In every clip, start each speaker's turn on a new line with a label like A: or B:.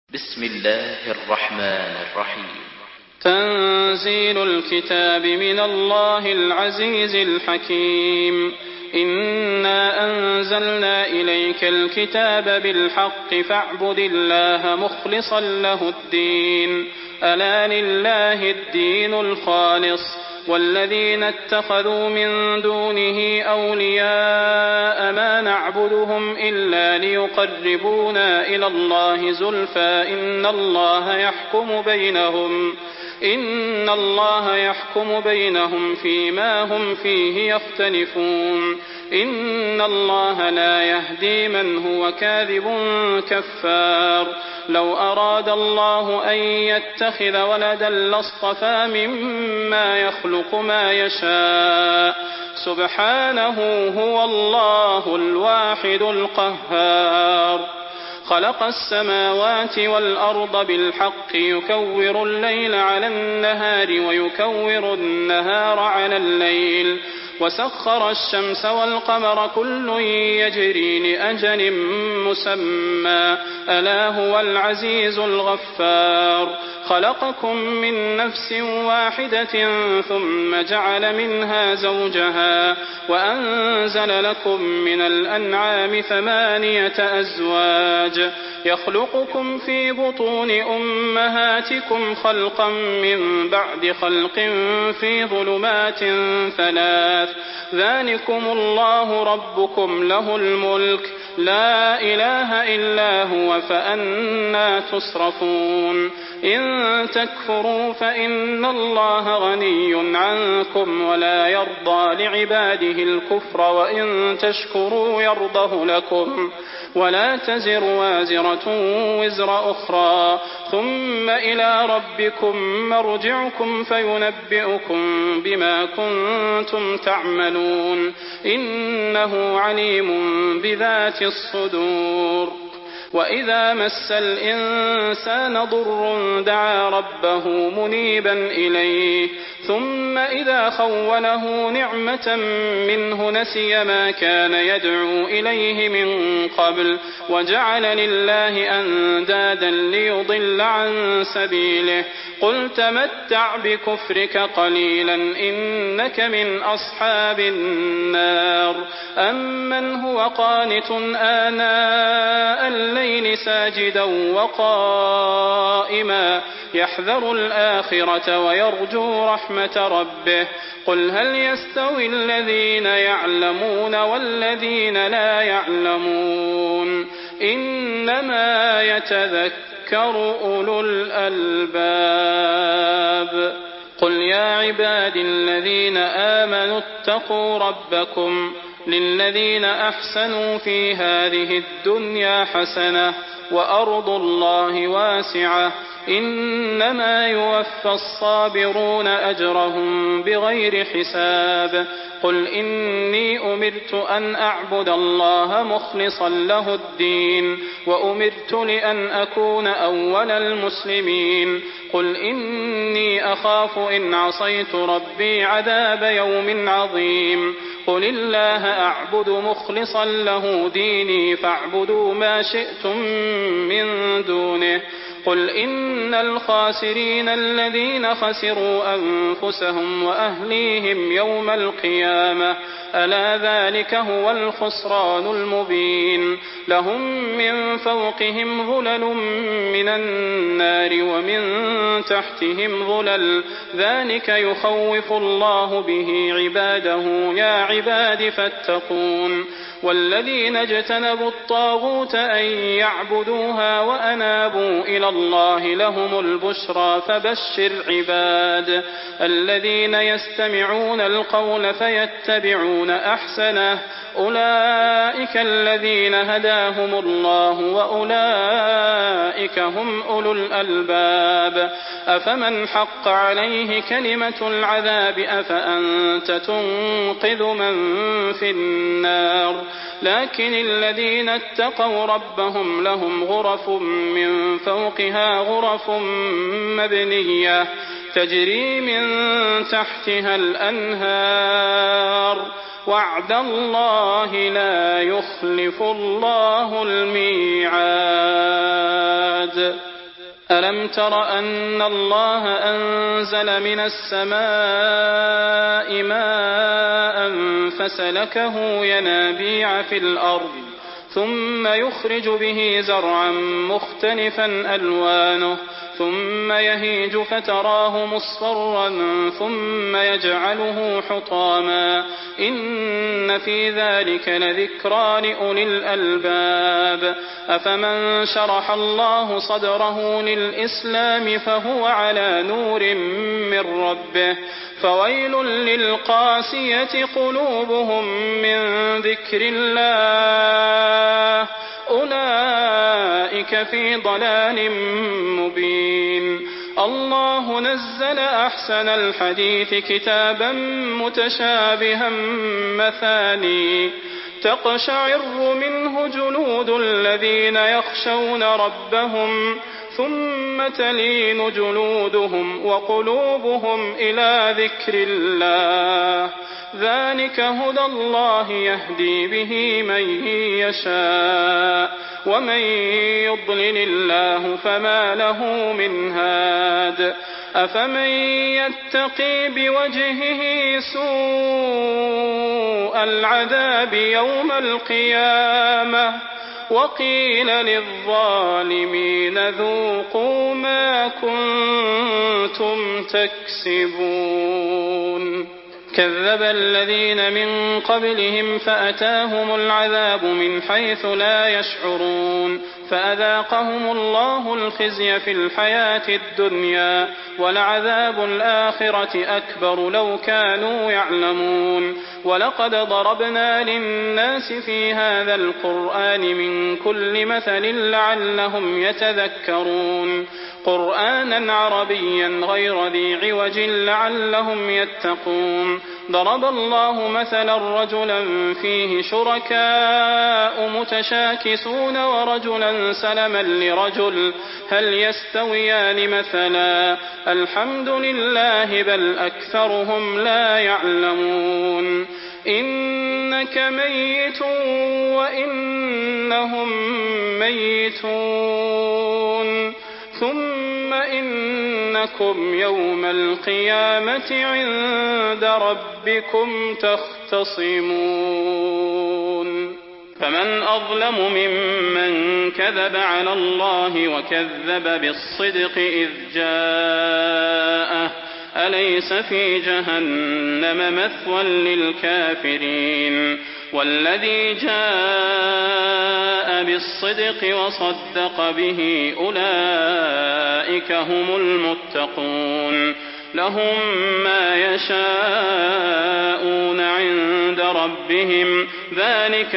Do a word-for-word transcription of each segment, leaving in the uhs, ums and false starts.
A: بسم الله الرحمن الرحيم.
B: تنزيل الكتاب من الله العزيز الحكيم. إنا أنزلنا إليك الكتاب بالحق فاعبد الله مخلصا له الدين. ألا لله الدين الخالص والذين اتخذوا من دونه أولياء ما نعبدهم إلا ليقربونا إلى الله زلفى إن الله يحكم بينهم إن الله يحكم بينهم فيما هم فيه يختلفون. إن الله لا يهدي من هو كاذب كفار. لو أراد الله أن يتخذ ولدا لاصطفى مما يخلق ما يشاء سبحانه هو الله الواحد القهار. خلق السماوات والأرض بالحق يكور الليل على النهار ويكور النهار على الليل وسخر الشمس والقمر كل يجري لأجل مسمى ألا هو العزيز الغفار. خلقكم من نفس واحدة ثم جعل منها زوجها وأنزل لكم من الأنعام ثمانية أزواج يخلقكم في بطون أمهاتكم خلقا من بعد خلق في ظلمات ثلاث ذلكم الله ربكم له الملك لا إله إلا هو فأنى تصرفون. إن تكفروا فإن الله غني عنكم ولا يرضى لعباده الكفر وإن تشكروا يرضه لكم ولا تزر وازرة وزر أخرى ثم إلى ربكم مرجعكم فينبئكم بما كنتم تعملون إنه عليم بذات الصدور. وإذا مس الإنسان ضر دعا ربه منيبا إليه ثم إذا خوله نعمة منه نسي ما كان يدعو إليه من قبل وجعل لله أندادا ليضل عن سبيله. قل تمتع بكفرك قليلا إنك من أصحاب النار. أمن هو قانت آناء الليل ساجدا وقائما يحذر الآخرة ويرجو رحمة ربه. قل هل يستوي الذين يعلمون والذين لا يعلمون إنما يتذكر أولو الألباب. قل يا عباد الذين آمنوا اتقوا ربكم للذين أحسنوا في هذه الدنيا حسنة وأرض الله واسعة إنما يوفى الصابرون أجرهم بغير حساب. قل إني أمرت أن أعبد الله مخلصا له الدين وأمرت لأن أكون أول المسلمين. قل إني أخاف إن عصيت ربي عذاب يوم عظيم. قل الله أعبد مخلصا له ديني فاعبدوا ما شئتم من دونه. قل إن الخاسرين الذين خسروا أنفسهم وأهليهم يوم القيامة ألا ذلك هو الخسران المبين. لهم من فوقهم ظلل من النار ومن تحتهم ظلل ذلك يخوف الله به عباده يا عباد فاتقون. والذين اجتنبوا الطاغوت أن يعبدوها وأنابوا إلى الله لهم البشرى فبشر عباد الذين يستمعون القول فيتبعون أحسنه أولئك الذين هداهم الله وأولئك هم أولو الألباب. أفمن حق عليه كلمة العذاب أفأنت تنقذ من في النار. لكن الذين اتقوا ربهم لهم غرف من فوقها غرف مبنية تجري من تحتها الأنهار وعد الله لا يخلف الله الميعاد. ألم تر أن الله أنزل من السماء ماء فسلكه ينابيع في الأرض ثم يخرج به زرعا مختلفا ألوانه ثم يهيج فتراه مصفرا ثم يجعله حطاما إن في ذلك لذكرى لأولي الألباب أفمن شرح الله صدره للإسلام فهو على نور من ربه فويل للقاسية قلوبهم من ذكر الله أولئك في ضلال مبين الله نزل أحسن الحديث كتابا متشابها مثاني تقشعر منه جلود الذين يخشون ربهم ثم تلين جلودهم وقلوبهم إلى ذكر الله ذلك هدى الله يهدي به من يشاء ومن يضلل الله فما له من هاد أفمن يتقي بوجهه سوء العذاب يوم القيامة وقيل للظالمين ذوقوا ما كنتم تكسبون كذب الذين من قبلهم فأتاهم العذاب من حيث لا يشعرون فأذاقهم الله الخزي في الحياة الدنيا ولعذاب الآخرة أكبر لو كانوا يعلمون ولقد ضربنا للناس في هذا القرآن من كل مثل لعلهم يتذكرون قرآنا عربيا غير ذي عوج لعلهم يتقون ضرب الله مثلا رجلا فيه شركاء متشاكسون ورجلا سلما لرجل هل يستويان مثلا الحمد لله بل أكثرهم لا يعلمون إنك ميت وإنهم ميتون ثم إنكم يوم القيامة عند ربكم تختصمون فمن أظلم ممن كذب على الله وكذب بالصدق إذ جاءه أليس في جهنم مثوى للكافرين والذي جاء بالصدق وصدق به أولئك هم المتقون لهم ما يشاءون عند ربهم ذلك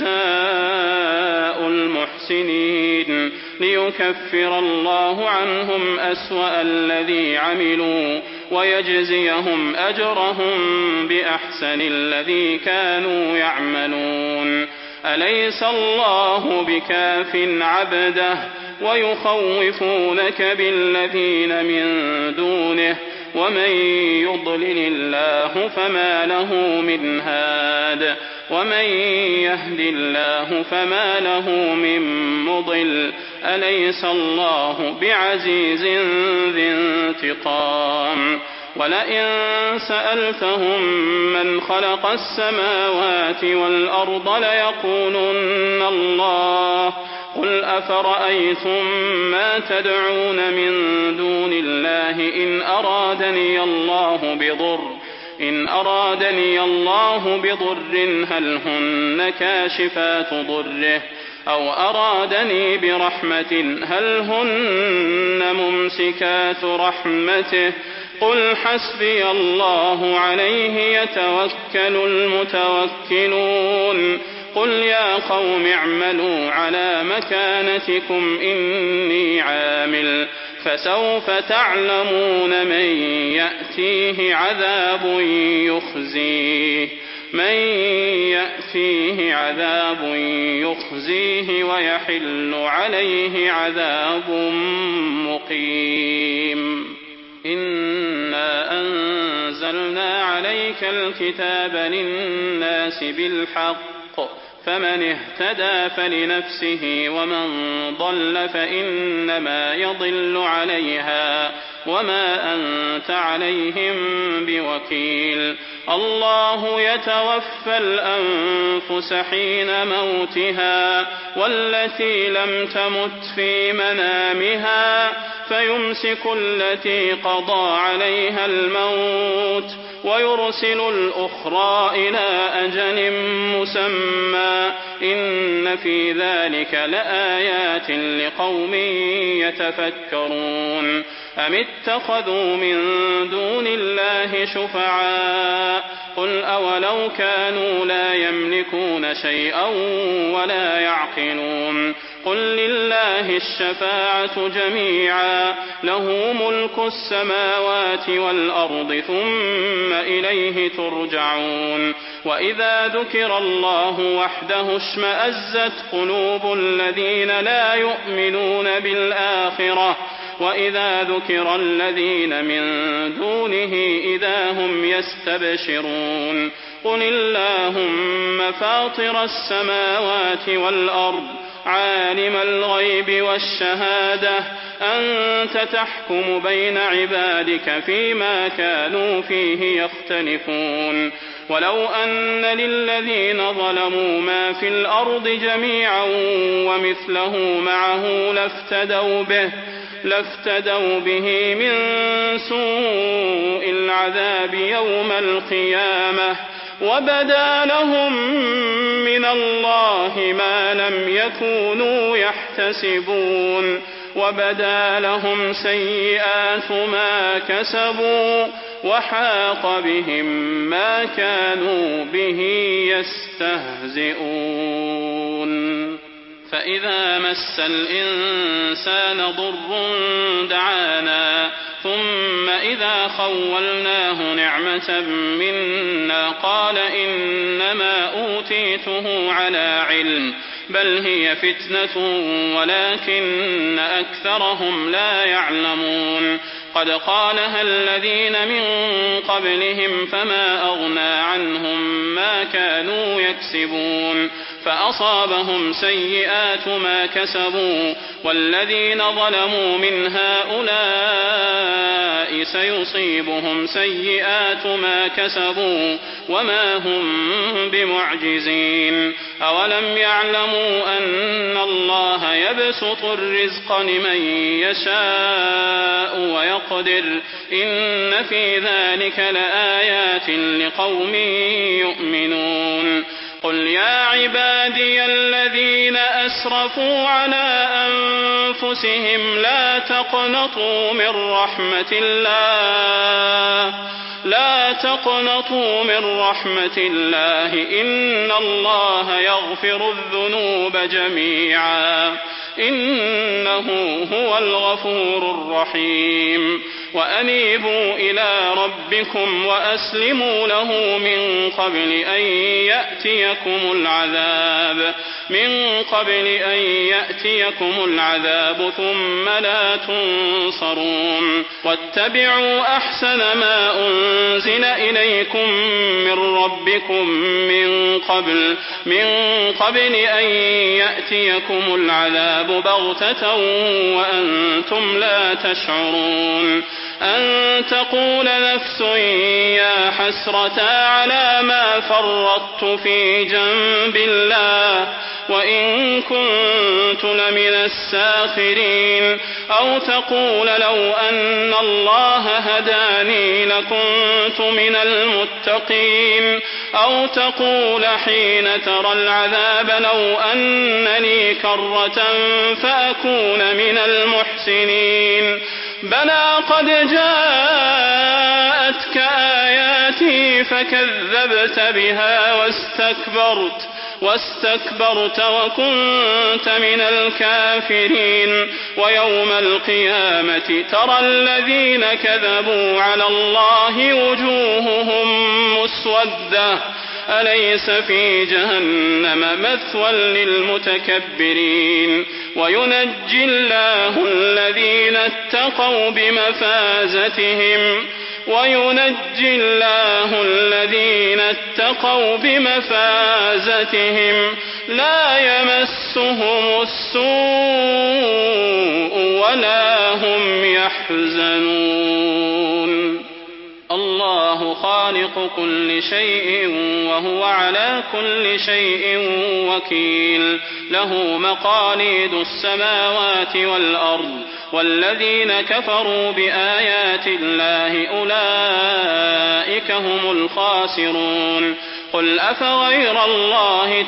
B: جزاء المحسنين ليكفر الله عنهم أسوأ الذي عملوا ويجزيهم أجرهم بأحسن الذي كانوا يعملون أليس الله بكاف عبده ويخوفونك بالذين من دونه ومن يضلل الله فما له من هاد ومن يهد الله فما له من مضل أليس الله بعزيز ذي انتقام ولئن سألتهم من خلق السماوات والأرض ليقولن الله قل أفرأيتم ما تدعون من دون الله إن أرادني الله بضر إن أرادني الله بضر هل هن كاشفات ضره أو أرادني برحمة هل هن ممسكات رحمته قل حسبي الله عليه يتوكل المتوكلون قل يا قوم اعملوا على مكانتكم إني عامل فسوف تعلمون من يأتيه عذاب يخزيه من يأتيه عذاب يخزيه ويحل عليه عذاب مقيم إنا أنزلنا عليك الكتاب للناس بالحق فمن اهتدى فلنفسه ومن ضل فإنما يضل عليها وما أنت عليهم بوكيل. الله يتوفى الأنفس حين موتها والتي لم تمت في منامها فيمسك التي قضى عليها الموت ويرسل الأخرى إلى أجل مسمى إن في ذلك لآيات لقوم يتفكرون. أم اتخذوا من دون الله شفعاء قل أولو كانوا لا يملكون شيئا ولا يعقلون قل لله الشفاعة جميعا له ملك السماوات والأرض ثم إليه ترجعون. وإذا ذكر الله وحده اشمأزت قلوب الذين لا يؤمنون بالآخرة وإذا ذكر الذين من دونه إذا هم يستبشرون. قل اللهم فاطر السماوات والأرض عالم الغيب والشهادة أنت تحكم بين عبادك فيما كانوا فيه يختلفون. ولو أن للذين ظلموا ما في الأرض جميعا ومثله معه لافتدوا به لافتدوا به من سوء العذاب يوم القيامة وبدا لهم من الله ما لم يكونوا يحتسبون وبدا لهم سيئات ما كسبوا وحاق بهم ما كانوا به يستهزئون. فإذا مس الإنسان ضر دعانا ثم إذا خولناه نعمة منا قال إنما أوتيته على علم بل هي فتنة ولكن أكثرهم لا يعلمون. قد قالها الذين من قبلهم فما أغنى عنهم ما كانوا يكسبون فأصابهم سيئات ما كسبوا والذين ظلموا من هؤلاء سيصيبهم سيئات ما كسبوا وما هم بمعجزين. أولم يعلموا أن الله يبسط الرزق لمن يشاء ويقدر إن في ذلك لآيات لقوم يؤمنون. قل يا عبادي الذين أسرفوا على أنفسهم لا تقنطوا من رحمة الله لا تقنطوا من رحمة الله إن الله يغفر الذنوب جميعا إنه هو الغفور الرحيم. وأنيبوا إلى ربكم وأسلموا له من قبل أن يأتيكم العذاب من قبل أن يأتيكم العذاب ثم لا تنصرون. واتبعوا أحسن ما أنزل إليكم من ربكم من قبل من قبل أن يأتيكم العذاب بغتة وأنتم لا تشعرون. أن تقول نفس يا حسرة على ما فرطت في جنب الله وإن كنت لمن الساخرين أو تقول لو أن الله هداني لكنت من المتقين أو تقول حين ترى العذاب لو أن لي كرة فأكون من المحسنين. بلى قد جاءتك آياتي فكذبت بها واستكبرت واستكبرت وكنت من الكافرين. ويوم القيامة ترى الذين كذبوا على الله وجوههم مسودة أليس في جهنم مثوى للمتكبرين. وينجي الله الذين اتقوا بمفازتهم وينجي الله الذين اتقوا بمفازتهم لا يمسهم السوء ولا هم يحزنون الله خالق كل شيء وهو على كل شيء وكيل له مقاليد السماوات والأرض والذين كفروا بآيات الله أولئك هم الخاسرون قل أفغير الله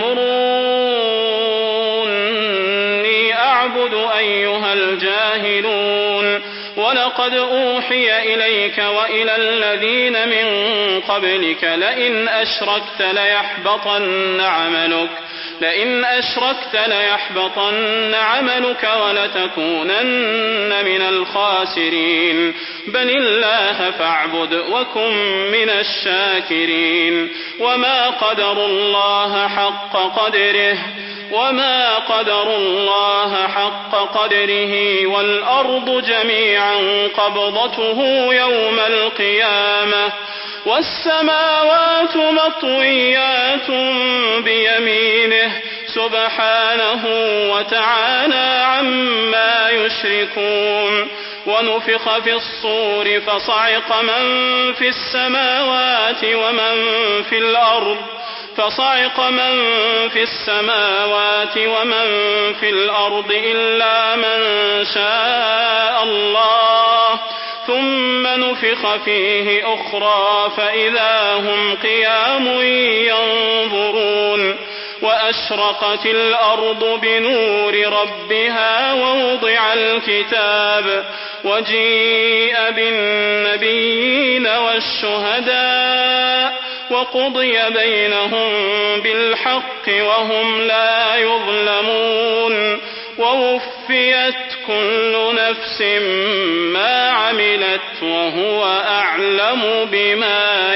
B: تأمروني أعبد أيها الجاهلون ولقد أوحي إليك وإلى الذين من قبلك لئن أشركت ليحبطن عملك لئن أشركت ليحبطن عملك ولتكونن من الخاسرين بل الله فاعبد وكن من الشاكرين وما قدروا الله حق قدره وما قدروا الله حق قدره والأرض جميعا قبضته يوم القيامة والسماوات مطويات بيمينه سبحانه وتعالى عما يشركون ونفخ في الصور فصعق من في السماوات ومن في الأرض فصعق من في السماوات ومن في الأرض إلا من شاء الله ثم نفخ فيه أخرى فإذا هم قيام ينظرون وأشرقت الأرض بنور ربها ووضع الكتاب وجيء بالنبيين والشهداء وقضي بينهم بالحق وهم لا يظلمون ووفيت كل نفس ما عملت وهو أعلم بما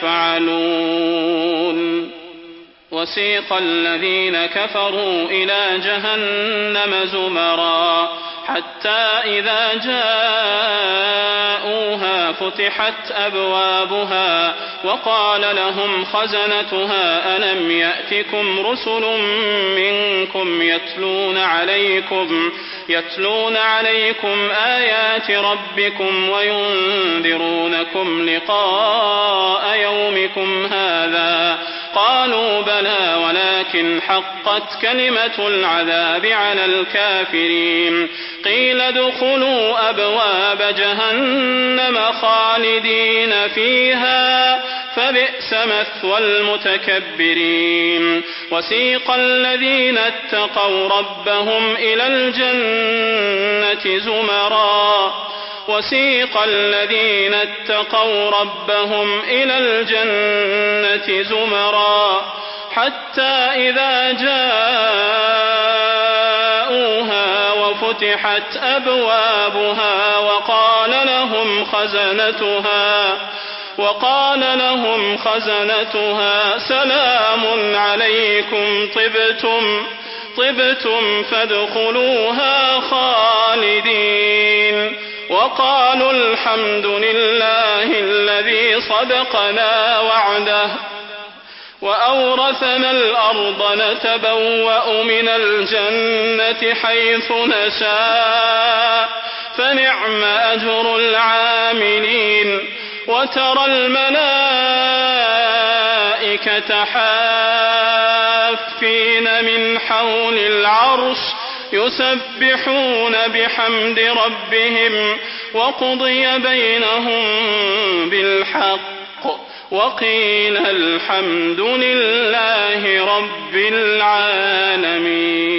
B: يفعلون وسيق الذين كفروا إلى جهنم زمرا حتى إذا جاءوها فتحت أبوابها وقال لهم خزنتها ألم يأتكم رسل منكم يتلون عليكم يتلون عليكم آيات ربكم وينذرونكم لقاء يومكم هذا قالوا بلى ولكن حقت كلمة العذاب على الكافرين قيل ادخلوا أبواب جهنم خالدين فيها فبئس مثوى المتكبرين وسيق الذين اتقوا ربهم إلى الجنة زمرا وسيق الذين اتقوا ربهم إلى الجنة زمرا حتى إذا جاءوها وفتحت أبوابها وقال لهم خزنتها وقال لهم خزنتها سلام عليكم طبتم طبتم فادخلوها خالدين وقالوا الحمد لله الذي صدقنا وعده وأورثنا الأرض نتبوأ من الجنة حيث نشاء فنعم أجر العاملين وترى الملائكة حافين من حول العرش يسبحون بحمد ربهم وقضي بينهم بالحق وقيل الحمد لله رب العالمين.